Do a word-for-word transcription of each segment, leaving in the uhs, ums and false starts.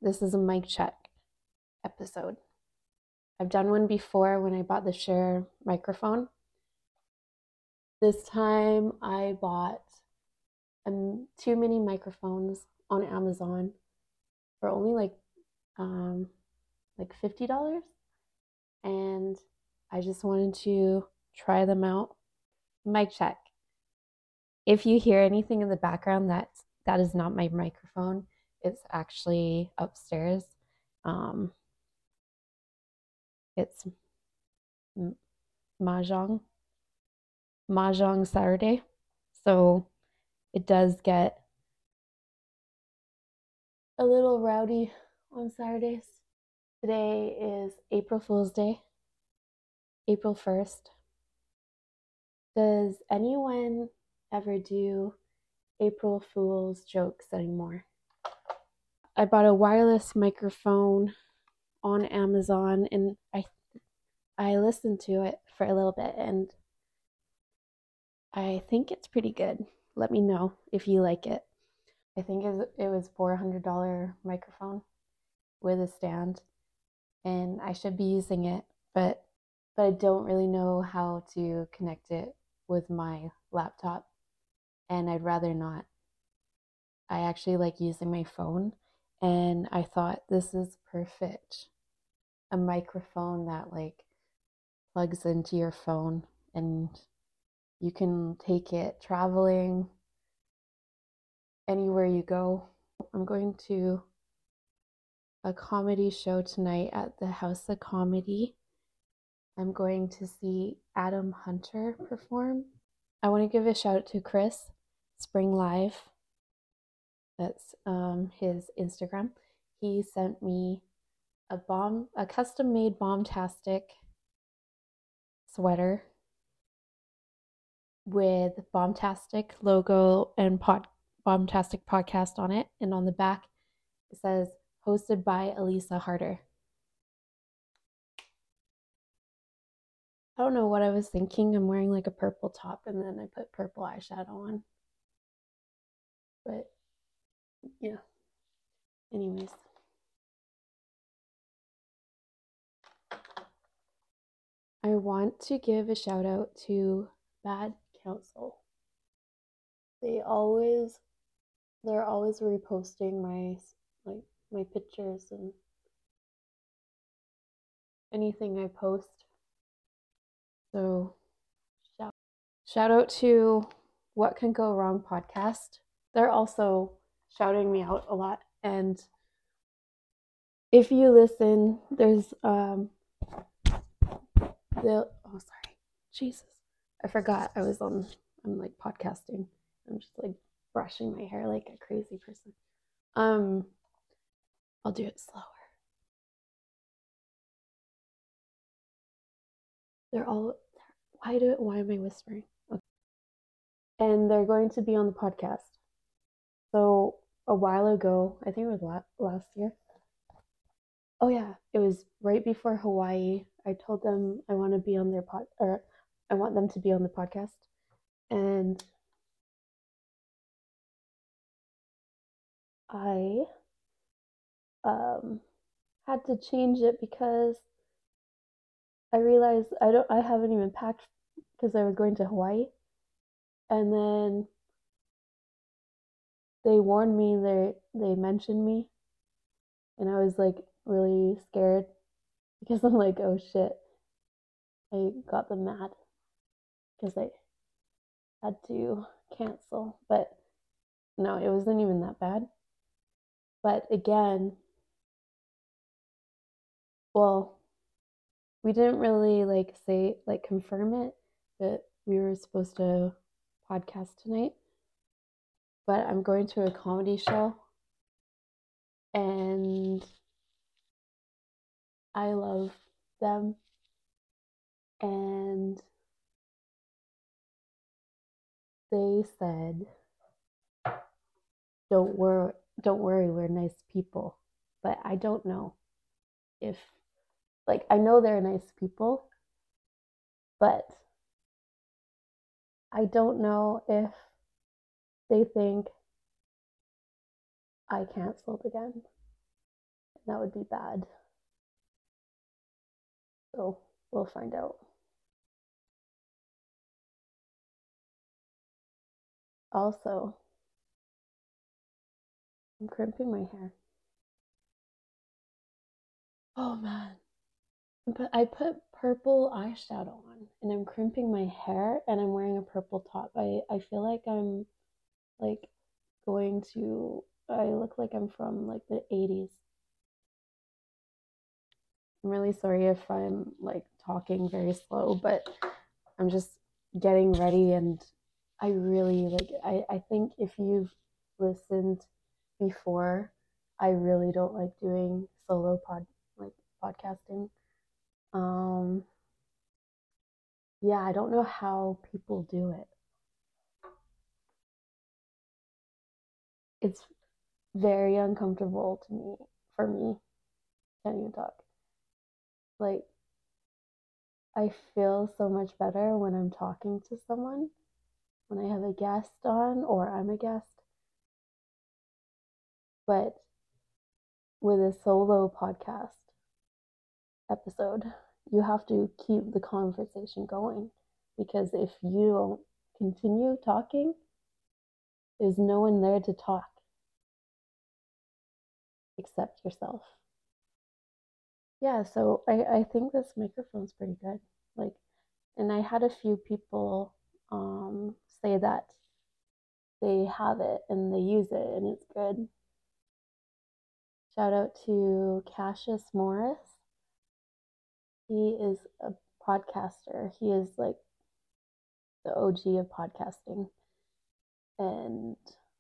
This is a mic check episode. I've done one before when I bought the Shure microphone. This time I bought um, two mini microphones on Amazon for only like um, like fifty dollars, and I just wanted to try them out. Mic check. If you hear anything in the background, that that is not my microphone. It's actually upstairs. Um, it's Mahjong Mahjong Saturday, so it does get a little rowdy on Saturdays. Today is April Fool's Day, April first. Does anyone ever do April Fool's jokes anymore? I bought a wireless microphone on Amazon, and I I listened to it for a little bit, and I think it's pretty good. Let me know if you like it. I think it was four hundred dollars microphone with a stand, and I should be using it, but but I don't really know how to connect it with my laptop, and I'd rather not. I actually like using my phone, and I thought this is perfect. A microphone that like plugs into your phone, and you can take it traveling anywhere you go. I'm going to a comedy show tonight at the House of Comedy. I'm going to see Adam Hunter perform. I want to give a shout out to Chris Spring Live. That's um, his Instagram. He sent me a bomb, a custom made Bombtastic sweater with Bombtastic logo and pod, Bombtastic podcast on it, and on the back it says hosted by Elisa Harder. I don't know what I was thinking. I'm wearing like a purple top, and then I put purple eyeshadow on. But yeah. Anyways. I want to give a shout out to Bad Counsel. They always they're always reposting my like my pictures and anything I post. So shout shout out to What Can Go Wrong podcast. They're also shouting me out a lot, and if you listen, there's um the oh sorry, Jesus, I forgot I was on. I'm like podcasting. I'm just like brushing my hair like a crazy person. Um, I'll do it slower. They're all. Why do? Why am I whispering? Okay. And they're going to be on the podcast. So a while ago, I think it was last year. Oh yeah, it was right before Hawaii. I told them I want to be on their pod, or I want them to be on the podcast, and I um had to change it because I realized I don't I haven't even packed because I was going to Hawaii, and then they warned me, they they mentioned me, and I was like really scared because I'm like, oh shit, I got them mad because I had to cancel. But no, it wasn't even that bad. But again, well, we didn't really like say like confirm it that we were supposed to podcast tonight. But I'm going to a comedy show, and I love them, and they said, don't worry, don't worry, we're nice people. But I don't know if, like, I know they're nice people, but I don't know if they think I canceled again. that would be bad. So we'll find out. Also, I'm crimping my hair. Oh man. But I put purple eyeshadow on and I'm crimping my hair and I'm wearing a purple top. I, I feel like I'm like going to, I look like I'm from like the eighties. I'm really sorry if I'm like talking very slow, but I'm just getting ready and I really like I, I think if you've listened before, I really don't like doing solo pod like podcasting. Um yeah, I don't know how people do it. It's very uncomfortable to me for me. Can't even talk. Like I feel so much better when I'm talking to someone, when I have a guest on or I'm a guest. But with a solo podcast episode, you have to keep the conversation going because if you don't continue talking, there's no one there to talk except yourself. Yeah, so I, I think this microphone's pretty good. Like, and I had a few people um, say that they have it and they use it and it's good. Shout out to Cassius Morris. He is a podcaster. He is like the O G of podcasting. And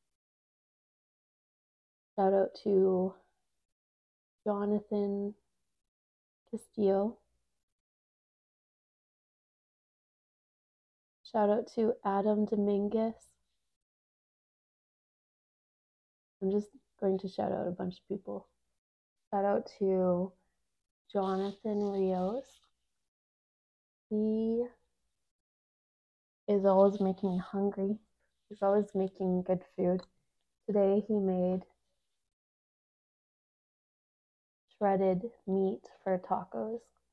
shout out to Jonathan Castillo. Shout out to Adam Dominguez. I'm just going to shout out a bunch of people. Shout out to Jonathan Rios. He is always making me hungry. He's always making good food. Today he made shredded meat for tacos.